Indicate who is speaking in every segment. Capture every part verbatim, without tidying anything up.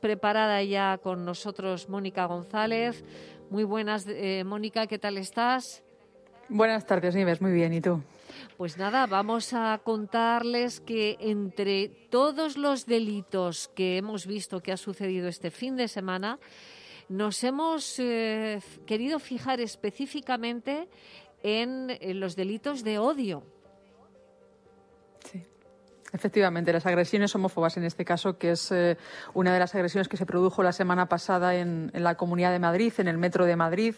Speaker 1: preparada ya con nosotros Mónica González. Muy buenas, eh, Mónica, ¿qué tal estás?
Speaker 2: Buenas tardes, Nieves, muy bien, ¿y tú?
Speaker 1: Pues nada, vamos a contarles que entre todos los delitos que hemos visto que ha sucedido este fin de semana, nos hemos eh, querido fijar específicamente en, en los delitos de odio.
Speaker 2: Sí. Efectivamente, las agresiones homófobas en este caso, que es eh, una de las agresiones que se produjo la semana pasada en, en la Comunidad de Madrid, en el metro de Madrid,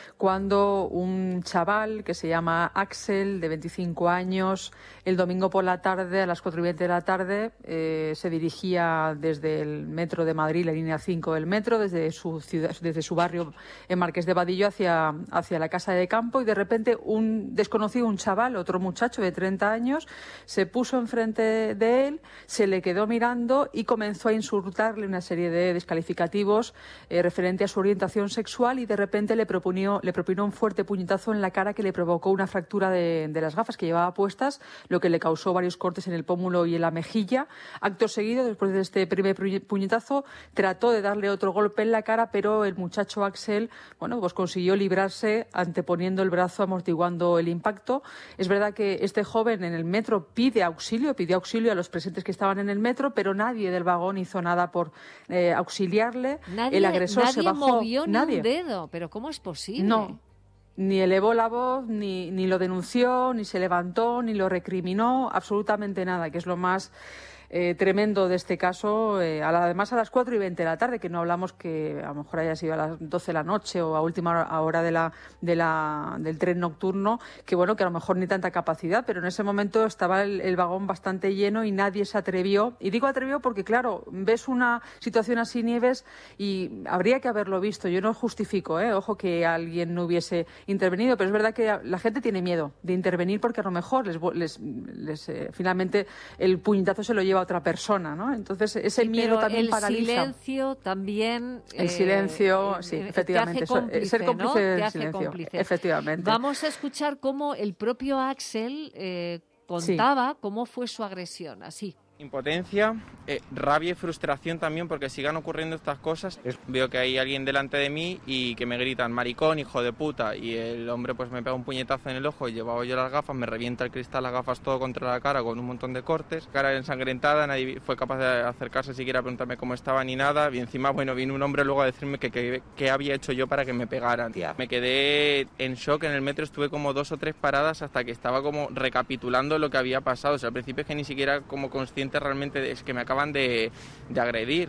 Speaker 2: cuando un chaval que se llama Axel, de veinticinco años, el domingo por la tarde, a las cuatro y veinte de la tarde, eh, se dirigía desde el metro de Madrid, la línea cinco del metro, desde su ciudad, desde su barrio en Marqués de Vadillo hacia, hacia la casa de campo, y de repente un desconocido, un chaval, otro muchacho de treinta años, se puso enfrente de él, se le quedó mirando y comenzó a insultarle una serie de descalificativos eh, referente a su orientación sexual, y de repente le proponió, le propinó un fuerte puñetazo en la cara que le provocó una fractura de, de las gafas que llevaba puestas, lo que le causó varios cortes en el pómulo y en la mejilla. Acto seguido, después de este primer puñetazo, trató de darle otro golpe en la cara, pero el muchacho Axel, bueno, pues consiguió librarse anteponiendo el brazo, amortiguando el impacto. Es verdad que este joven en el metro pide auxilio, pidió auxilio a los presentes que estaban en el metro, pero nadie del vagón hizo nada por eh, auxiliarle.
Speaker 1: Nadie,
Speaker 2: el agresor
Speaker 1: nadie
Speaker 2: se bajó.
Speaker 1: movió
Speaker 2: nadie.
Speaker 1: ni un dedo, pero ¿cómo es posible?
Speaker 2: No, ni elevó la voz, ni, ni lo denunció, ni se levantó, ni lo recriminó, absolutamente nada, que es lo más Eh, tremendo de este caso, eh, a la, además a las cuatro y veinte de la tarde, que no hablamos que a lo mejor haya sido a las doce de la noche o a última hora de la, de la, del tren nocturno, que bueno, que a lo mejor ni tanta capacidad, pero en ese momento estaba el, el vagón bastante lleno y nadie se atrevió. Y digo atrevió porque, claro, ves una situación así, Nieves, y habría que haberlo visto. Yo no justifico, ¿eh? Ojo, que alguien no hubiese intervenido, pero es verdad que la gente tiene miedo de intervenir porque a lo mejor les, les, les eh, finalmente el puñetazo se lo lleva a otra persona, ¿no? Entonces ese
Speaker 1: sí,
Speaker 2: miedo también
Speaker 1: el
Speaker 2: paraliza.
Speaker 1: El silencio también.
Speaker 2: El silencio,
Speaker 1: eh,
Speaker 2: sí,
Speaker 1: eh,
Speaker 2: efectivamente.
Speaker 1: Te hace cómplice,
Speaker 2: ser cómplice
Speaker 1: ¿no?
Speaker 2: del
Speaker 1: Te hace
Speaker 2: silencio,
Speaker 1: cómplice.
Speaker 2: efectivamente.
Speaker 1: Vamos a escuchar cómo el propio Axel eh, contaba sí. cómo fue su agresión, así.
Speaker 3: Impotencia, eh, rabia y frustración también porque sigan ocurriendo estas cosas. Veo que hay alguien delante de mí y que me gritan maricón, hijo de puta, y el hombre pues me pega un puñetazo en el ojo y llevaba yo las gafas, me revienta el cristal, las gafas todo contra la cara con un montón de cortes, cara ensangrentada, nadie fue capaz de acercarse siquiera a preguntarme cómo estaba ni nada, y encima bueno vino un hombre luego a decirme que qué había hecho yo para que me pegaran. Tía. Me quedé en shock en el metro, estuve como dos o tres paradas hasta que estaba como recapitulando lo que había pasado, o sea al principio es que ni siquiera como consciente realmente es que me acaban de, de agredir.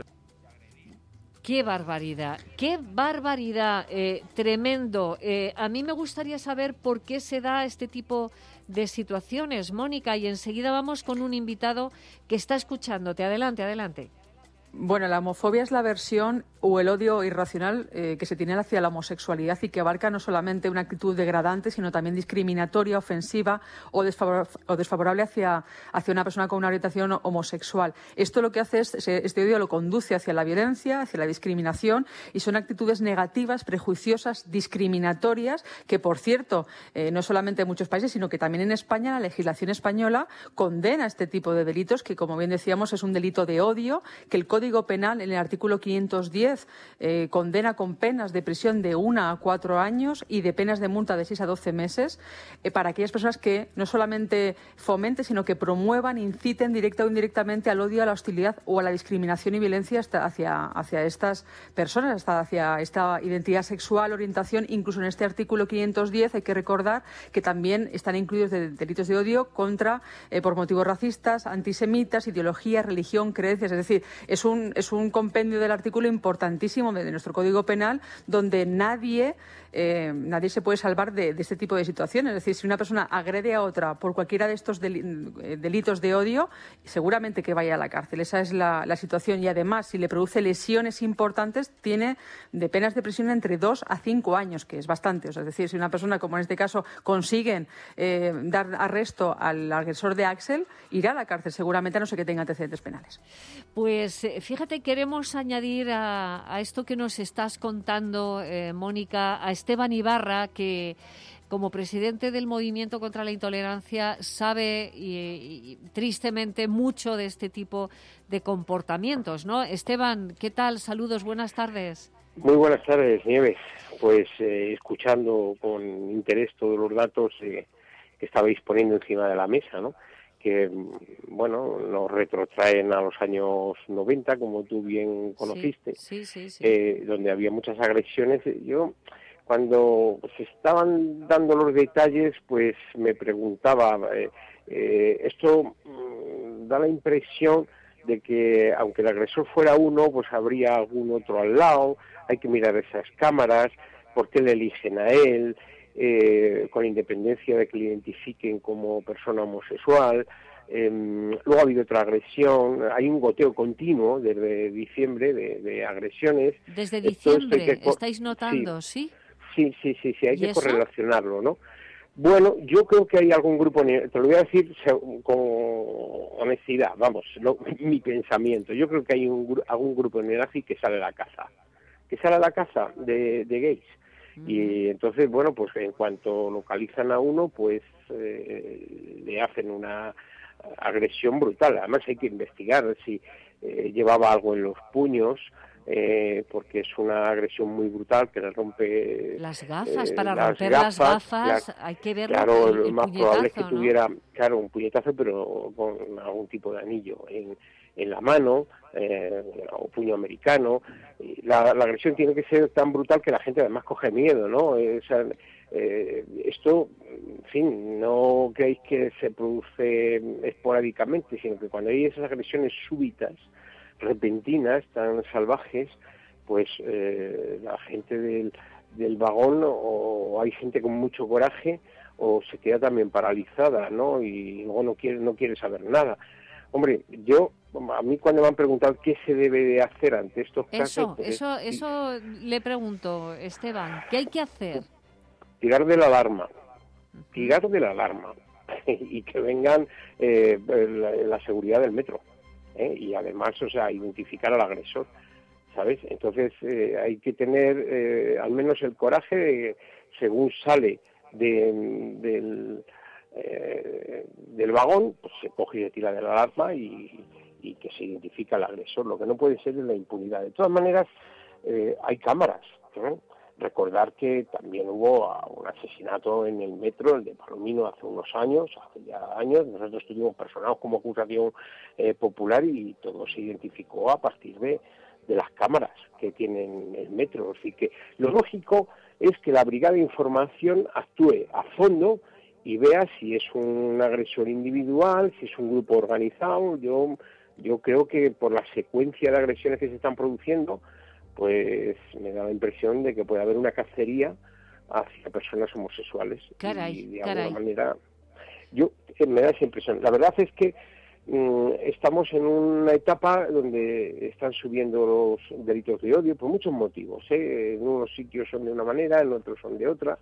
Speaker 1: ¡Qué barbaridad! ¡Qué barbaridad! Eh, tremendo. Eh, a mí me gustaría saber por qué se da este tipo de situaciones, Mónica, y enseguida vamos con un invitado que está escuchándote. Adelante, adelante.
Speaker 2: Bueno, la homofobia es la versión o el odio irracional eh, que se tiene hacia la homosexualidad y que abarca no solamente una actitud degradante, sino también discriminatoria, ofensiva o, desfavor- o desfavorable hacia, hacia una persona con una orientación homosexual. Esto lo que hace es, este odio lo conduce hacia la violencia, hacia la discriminación, y son actitudes negativas, prejuiciosas, discriminatorias, que, por cierto, eh, no solamente en muchos países, sino que también en España, la legislación española condena este tipo de delitos, que, como bien decíamos, es un delito de odio, que el Código Penal, en el artículo quinientos diez, eh, condena con penas de prisión de una a cuatro años y de penas de multa de seis a doce meses eh, para aquellas personas que no solamente fomenten, sino que promuevan, inciten directa o indirectamente al odio, a la hostilidad o a la discriminación y violencia hasta hacia, hacia estas personas, hasta hacia esta identidad sexual, orientación. Incluso en este artículo quinientos diez hay que recordar que también están incluidos de, delitos de odio contra, eh, por motivos racistas, antisemitas, ideología, religión, creencias. Es decir, es un Es un compendio del artículo importantísimo de nuestro Código Penal, donde nadie, eh, nadie se puede salvar de, de este tipo de situaciones. Es decir, si una persona agrede a otra por cualquiera de estos delitos de odio, seguramente que vaya a la cárcel. Esa es la, la situación. Y además, si le produce lesiones importantes, tiene de penas de prisión entre dos a cinco años, que es bastante. O sea, es decir, si una persona, como en este caso, consiguen eh, dar arresto al agresor de Axel, irá a la cárcel seguramente, a no ser que tenga antecedentes penales.
Speaker 1: Pues fíjate, queremos añadir a, a esto que nos estás contando, eh, Mónica, a Esteban Ibarra, que como presidente del Movimiento contra la Intolerancia, sabe y, y, tristemente mucho de este tipo de comportamientos, ¿no? Esteban, ¿qué tal? Saludos, buenas tardes.
Speaker 4: Muy buenas tardes, Nieves. Pues eh, escuchando con interés todos los datos eh, que estabais poniendo encima de la mesa, ¿no? Que, bueno, nos retrotraen a los años noventa, como tú bien conociste,
Speaker 1: sí, sí, sí, sí.
Speaker 4: Eh, donde había muchas agresiones. Yo, cuando se estaban dando los detalles, pues me preguntaba, eh, eh, esto mm, da la impresión de que, aunque el agresor fuera uno, pues habría algún otro al lado, hay que mirar esas cámaras, por qué le eligen a él, Eh, con independencia de que le identifiquen como persona homosexual. Eh, luego ha habido otra agresión, hay un goteo continuo desde diciembre de, de agresiones.
Speaker 1: Desde diciembre,
Speaker 4: Esto que,
Speaker 1: estáis notando, ¿sí?
Speaker 4: Sí, sí, sí, sí, hay que
Speaker 1: eso?
Speaker 4: correlacionarlo, ¿no? Bueno, yo creo que hay algún grupo, te lo voy a decir con honestidad, vamos, lo, mi pensamiento, yo creo que hay un, algún grupo neonazi que sale a la caza, que sale a la caza de, de gays. Y entonces, bueno, pues en cuanto localizan a uno, pues eh, le hacen una agresión brutal. Además hay que investigar si eh, llevaba algo en los puños, eh, porque es una agresión muy brutal que le rompe
Speaker 1: las gafas. Eh, para
Speaker 4: las
Speaker 1: romper
Speaker 4: gafas,
Speaker 1: las gafas
Speaker 4: la,
Speaker 1: hay que verlo.
Speaker 4: Claro,
Speaker 1: el,
Speaker 4: lo
Speaker 1: el
Speaker 4: más probable es que
Speaker 1: ¿no?
Speaker 4: tuviera, claro, un puñetazo, pero con algún tipo de anillo en, en la mano, eh, o puño americano. La, la agresión tiene que ser tan brutal que la gente además coge miedo, ¿no? O sea, eh, esto, en fin, no creéis que se produce esporádicamente, sino que cuando hay esas agresiones súbitas, repentinas, tan salvajes, pues eh, la gente del, del vagón, o hay gente con mucho coraje, o se queda también paralizada, ¿no? Y luego no quiere, no quiere saber nada. Hombre, yo, a mí cuando me han preguntado qué se debe de hacer ante estos casos...
Speaker 1: Eso,
Speaker 4: pues,
Speaker 1: eso, eso le pregunto, Esteban, ¿qué hay que hacer?
Speaker 4: Tirar de la alarma, tirar de la alarma, y que vengan eh, la, la seguridad del metro, ¿eh? Y además, o sea, identificar al agresor, ¿sabes? Entonces eh, hay que tener eh, al menos el coraje de, según sale de, del... Eh, del vagón, pues se coge y se tira de la alarma y, y que se identifica al agresor. Lo que no puede ser es la impunidad. De todas maneras, eh, hay cámaras, ¿no? Recordar que también hubo un asesinato en el metro, el de Palomino, hace unos años, hace ya años. Nosotros estuvimos personados como acusación eh, popular y todo se identificó a partir de, de las cámaras que tienen el metro. Así que lo lógico es que la Brigada de Información actúe a fondo y vea si es un agresor individual, si es un grupo organizado. Yo yo creo que por la secuencia de agresiones que se están produciendo, pues me da la impresión de que puede haber una cacería hacia personas homosexuales.
Speaker 1: Caray,
Speaker 4: y de
Speaker 1: caray.
Speaker 4: alguna manera, yo me da esa impresión. La verdad es que mmm, estamos en una etapa donde están subiendo los delitos de odio por muchos motivos, ¿eh? En unos sitios son de una manera, en otros son de otra.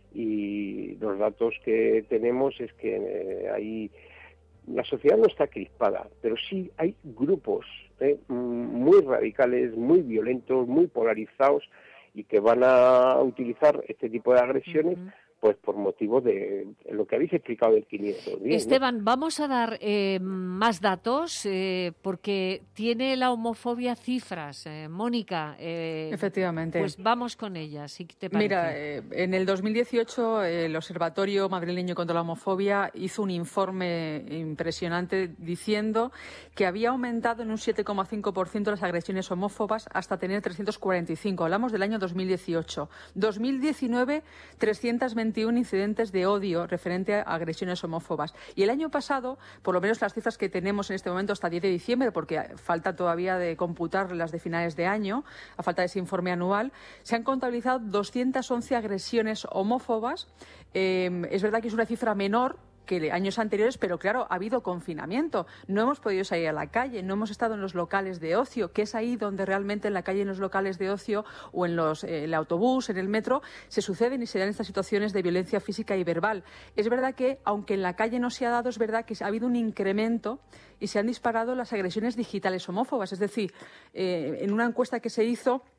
Speaker 4: Y los datos que tenemos es que eh, hay, la sociedad no está crispada, pero sí hay grupos eh, muy radicales, muy violentos, muy polarizados y que van a utilizar este tipo de agresiones uh-huh. pues por motivos de, de lo que habéis explicado del quinientos diez.
Speaker 1: Esteban,
Speaker 4: ¿no?
Speaker 1: vamos a dar eh, más datos eh, porque tiene la homofobia cifras. Eh, Mónica, eh,
Speaker 2: efectivamente.
Speaker 1: Pues vamos con ellas, si te parece.
Speaker 2: Mira, eh, en el dos mil dieciocho el Observatorio Madrileño contra la Homofobia hizo un informe impresionante diciendo que había aumentado en un siete coma cinco por ciento las agresiones homófobas hasta tener trescientos cuarenta y cinco. Hablamos del año dos mil dieciocho. dos mil diecinueve, trescientos veintiuno incidentes de odio referente a agresiones homófobas. Y el año pasado, por lo menos las cifras que tenemos en este momento hasta diez de diciembre, porque falta todavía de computar las de finales de año, a falta de ese informe anual, se han contabilizado doscientas once agresiones homófobas. Eh, es verdad que es una cifra menor que años anteriores, pero claro, ha habido confinamiento. No hemos podido salir a la calle, no hemos estado en los locales de ocio, que es ahí donde realmente en la calle, en los locales de ocio o en los, eh, el autobús, en el metro, se suceden y se dan estas situaciones de violencia física y verbal. Es verdad que, aunque en la calle no se ha dado, es verdad que ha habido un incremento y se han disparado las agresiones digitales homófobas. Es decir, eh, en una encuesta que se hizo,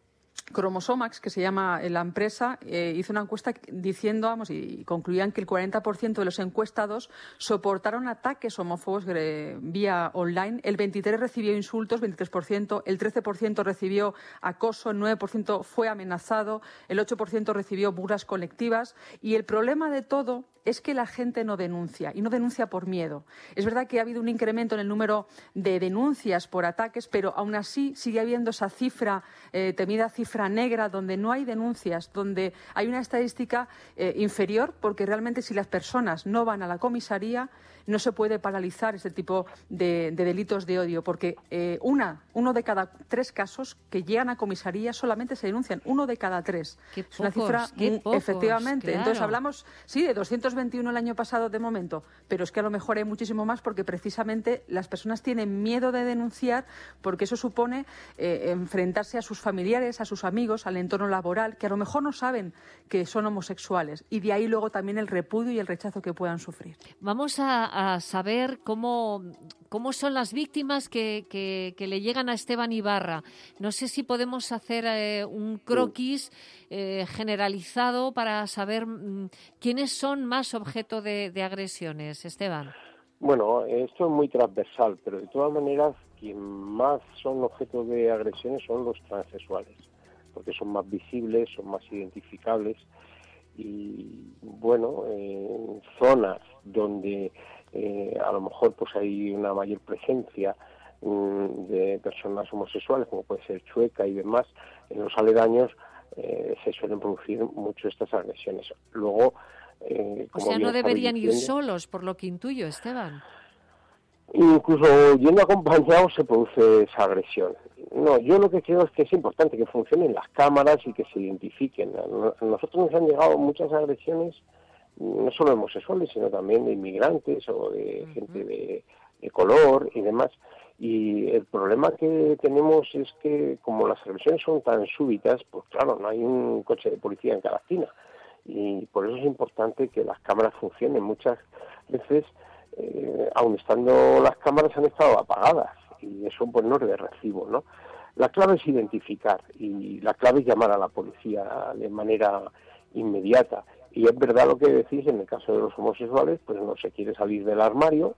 Speaker 2: Cromosomax, que se llama la empresa, eh, hizo una encuesta diciendo, vamos, y concluían que el cuarenta por ciento de los encuestados soportaron ataques homófobos eh, vía online, el veintitrés por ciento recibió insultos, veintitrés por ciento, el trece por ciento recibió acoso, el nueve por ciento fue amenazado, el ocho por ciento recibió burlas colectivas, y el problema de todo es que la gente no denuncia, y no denuncia por miedo. Es verdad que ha habido un incremento en el número de denuncias por ataques, pero aún así sigue habiendo esa cifra, eh, temida cifra negra, donde no hay denuncias, donde hay una estadística eh, inferior, porque realmente si las personas no van a la comisaría no se puede paralizar este tipo de, de delitos de odio, porque eh, una, uno de cada tres casos que llegan a comisaría solamente se denuncian, uno de cada tres.
Speaker 1: Qué
Speaker 2: es una
Speaker 1: pocos,
Speaker 2: cifra,
Speaker 1: qué
Speaker 2: muy,
Speaker 1: pocos,
Speaker 2: efectivamente.
Speaker 1: claro.
Speaker 2: Entonces hablamos, sí, de doscientos veintiuno el año pasado de momento, pero es que a lo mejor hay muchísimo más, porque precisamente las personas tienen miedo de denunciar, porque eso supone eh, enfrentarse a sus familiares, a sus amigos, al entorno laboral, que a lo mejor no saben que son homosexuales, y de ahí luego también el repudio y el rechazo que puedan sufrir.
Speaker 1: Vamos a, a saber cómo, cómo son las víctimas que, que, que le llegan a Esteban Ibarra. No sé si podemos hacer eh, un croquis eh, generalizado para saber mm, quiénes son más objeto de, de agresiones, Esteban.
Speaker 4: Bueno, esto es muy transversal, pero de todas maneras, quien más son objeto de agresiones son los transexuales, porque son más visibles, son más identificables, y bueno, en zonas donde eh, a lo mejor pues hay una mayor presencia um, de personas homosexuales, como puede ser Chueca y demás, en los aledaños eh, se suelen producir mucho estas agresiones. Luego, eh, como
Speaker 1: o sea, no deberían ir
Speaker 4: diciendo,
Speaker 1: solos, por lo que intuyo, Esteban.
Speaker 4: Incluso yendo acompañados se produce esa agresión. No, yo lo que creo es que es importante que funcionen las cámaras y que se identifiquen. A nosotros nos han llegado muchas agresiones, no solo homosexuales, sino también de inmigrantes o de uh-huh. gente de, de color y demás. Y el problema que tenemos es que, como las agresiones son tan súbitas, pues claro, no hay un coche de policía en cada esquina. Y por eso es importante que las cámaras funcionen. Muchas veces, eh, aun estando las cámaras, han estado apagadas. Y eso pues no es de recibo, ¿no? La clave es identificar, y la clave es llamar a la policía de manera inmediata. Y es verdad lo que decís, en el caso de los homosexuales, pues no se quiere salir del armario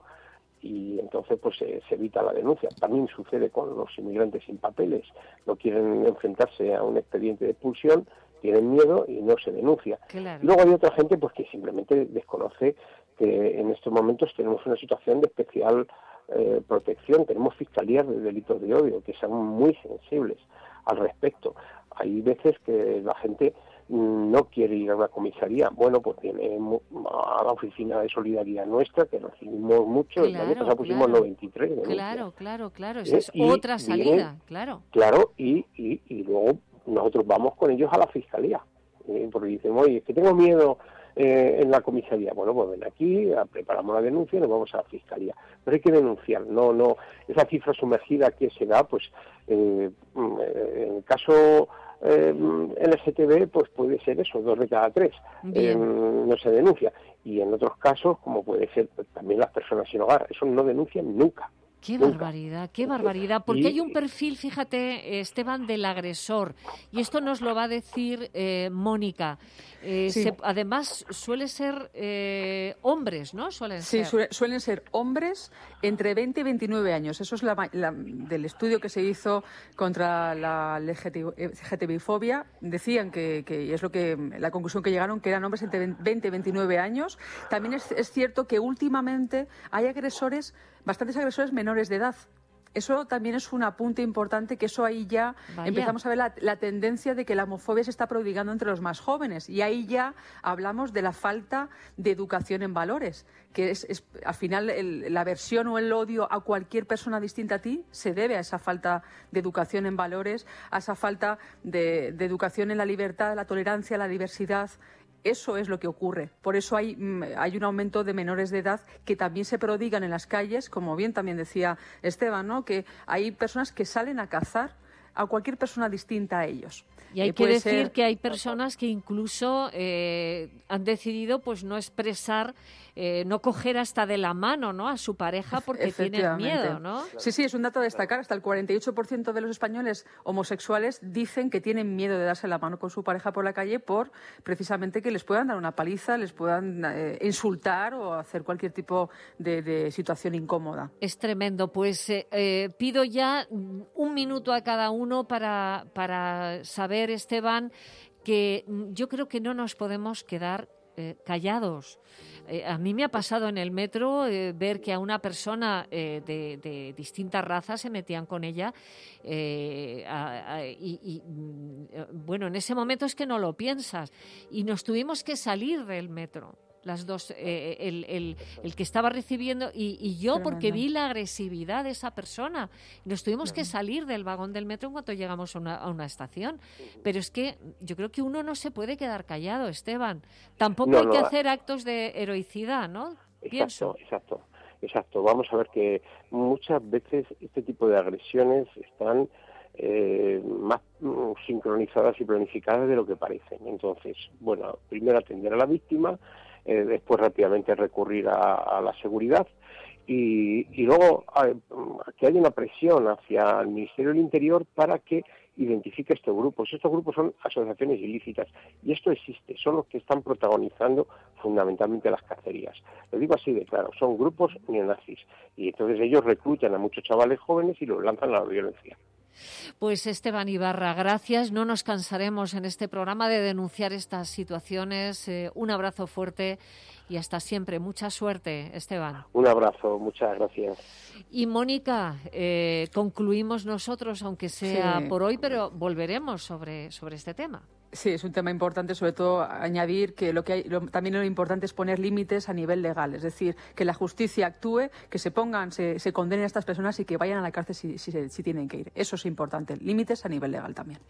Speaker 4: y entonces pues se, se evita la denuncia. También sucede con los inmigrantes sin papeles, no quieren enfrentarse a un expediente de expulsión, tienen miedo y no se denuncia.
Speaker 1: Claro.
Speaker 4: Luego hay otra gente pues que simplemente desconoce que en estos momentos tenemos una situación de especial eh, protección, tenemos fiscalías de delitos de odio que son muy sensibles al respecto. Hay veces que la gente no quiere ir a una comisaría. Bueno, pues tiene a la oficina de solidaridad nuestra, que recibimos mucho,
Speaker 1: claro,
Speaker 4: el año pasado pusimos
Speaker 1: claro,
Speaker 4: noventa y tres denuncias.
Speaker 1: Claro, claro, claro, esa es
Speaker 4: ¿Eh?
Speaker 1: otra salida,
Speaker 4: vienen,
Speaker 1: claro.
Speaker 4: Claro, y, y, y luego nosotros vamos con ellos a la fiscalía, ¿eh? Porque dicen, oye, es que tengo miedo eh, en la comisaría. Bueno, pues ven aquí, preparamos la denuncia y nos vamos a la fiscalía. Pero hay que denunciar, no, no, esa cifra sumergida que se da, pues, eh, en el caso Eh, L G T B, pues puede ser eso, dos de cada tres eh, no se denuncia, y en otros casos, como puede ser pues, también las personas sin hogar, eso no denuncian nunca.
Speaker 1: Qué
Speaker 4: nunca.
Speaker 1: barbaridad, qué barbaridad, porque
Speaker 4: y,
Speaker 1: hay un perfil, fíjate, Esteban, del agresor, y esto nos lo va a decir eh, Mónica. Eh,
Speaker 2: sí.
Speaker 1: se, además, suele ser eh, hombres, ¿no? Suelen
Speaker 2: sí,
Speaker 1: ser.
Speaker 2: Suele, suelen ser hombres entre veinte y veintinueve años. Eso es la, la, del estudio que se hizo contra la L G T B fobia. Decían que, que, y es lo que la conclusión que llegaron, que eran hombres entre veinte y veintinueve años. También es, es cierto que últimamente hay agresores, bastantes agresores menores de edad. Eso también es un apunte importante, que eso ahí ya Vaya. empezamos a ver la, la tendencia de que la homofobia se está prodigando entre los más jóvenes, y ahí ya hablamos de la falta de educación en valores, que es, es al final el, la aversión o el odio a cualquier persona distinta a ti se debe a esa falta de educación en valores, a esa falta de, de educación en la libertad, la tolerancia, la diversidad. Eso es lo que ocurre. Por eso hay, hay un aumento de menores de edad que también se prodigan en las calles, como bien también decía Esteban, ¿no? Que hay personas que salen a cazar a cualquier persona distinta a ellos.
Speaker 1: Y hay
Speaker 2: eh,
Speaker 1: que decir
Speaker 2: ser...
Speaker 1: que hay personas que incluso eh, han decidido pues no expresar, eh, no coger hasta de la mano, ¿no?, a su pareja porque tienen miedo, ¿no?
Speaker 2: Sí, sí, es un dato a destacar. Hasta el cuarenta y ocho por ciento de los españoles homosexuales dicen que tienen miedo de darse la mano con su pareja por la calle por precisamente que les puedan dar una paliza, les puedan eh, insultar o hacer cualquier tipo de, de situación incómoda.
Speaker 1: Es tremendo. Pues eh, eh, pido ya un minuto a cada uno para, para saber, Esteban, que yo creo que no nos podemos quedar eh, callados. Eh, a mí me ha pasado en el metro eh, ver que a una persona eh, de, de distintas razas se metían con ella eh, a, a, y, y bueno, en ese momento es que no lo piensas y nos tuvimos que salir del metro. Las dos, eh, el, el, el que estaba recibiendo y, y yo, Tremendo. Porque vi la agresividad de esa persona. Nos tuvimos Tremendo. que salir del vagón del metro en cuanto llegamos a una, a una estación. Pero es que yo creo que uno no se puede quedar callado, Esteban. Tampoco no, hay no, que hacer actos de heroicidad, ¿no?
Speaker 4: Exacto,
Speaker 1: Pienso.
Speaker 4: exacto, exacto. Vamos a ver que muchas veces este tipo de agresiones están eh, más mm, sincronizadas y planificadas de lo que parecen. Entonces, bueno, primero atender a la víctima, Eh, después rápidamente recurrir a, a la seguridad y, y luego a, a que haya una presión hacia el Ministerio del Interior para que identifique estos grupos. Estos grupos son asociaciones ilícitas y esto existe, son los que están protagonizando fundamentalmente las cacerías. Lo digo así de claro, son grupos neonazis y entonces ellos reclutan a muchos chavales jóvenes y los lanzan a la violencia.
Speaker 1: Pues Esteban Ibarra, gracias. No nos cansaremos en este programa de denunciar estas situaciones. Eh, un abrazo fuerte y hasta siempre. Mucha suerte, Esteban.
Speaker 4: Un abrazo, muchas gracias.
Speaker 1: Y Mónica, eh, concluimos nosotros, aunque sea
Speaker 2: sí.
Speaker 1: por hoy, pero volveremos sobre, sobre este tema.
Speaker 2: Sí, es un tema importante, sobre todo añadir que lo que hay, lo, también lo importante es poner límites a nivel legal, es decir, que la justicia actúe, que se pongan, se, se condenen a estas personas y que vayan a la cárcel si, si, si tienen que ir. Eso es importante, límites a nivel legal también.